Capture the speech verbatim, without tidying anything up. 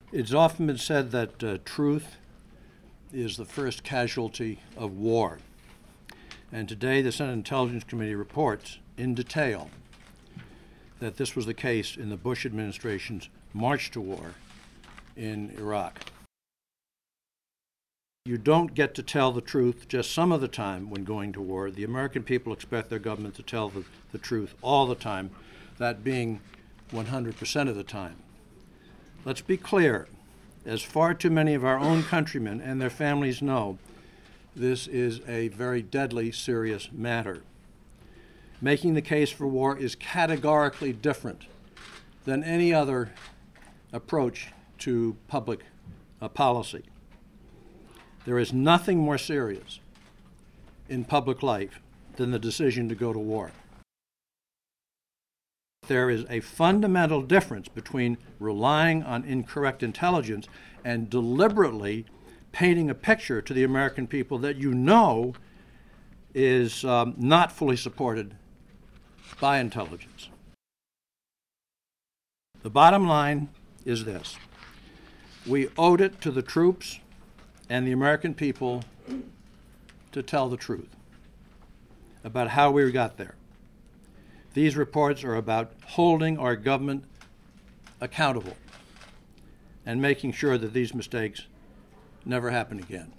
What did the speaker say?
It's often been said that uh, truth is the first casualty of war. And today the Senate Intelligence Committee reports in detail that this was the case in the Bush administration's march to war in Iraq. You don't get to tell the truth just some of the time when going to war. The American people expect their government to tell the, the truth all the time, that being one hundred percent of the time. Let's be clear, as far too many of our own countrymen and their families know, this is a very deadly, serious matter. Making the case for war is categorically different than any other approach to public uh, policy. There is nothing more serious in public life than the decision to go to war. There is a fundamental difference between relying on incorrect intelligence and deliberately painting a picture to the American people that you know is um, not fully supported by intelligence. The bottom line is this: we owed it to the troops and the American people to tell the truth about how we got there. These reports are about holding our government accountable and making sure that these mistakes never happen again.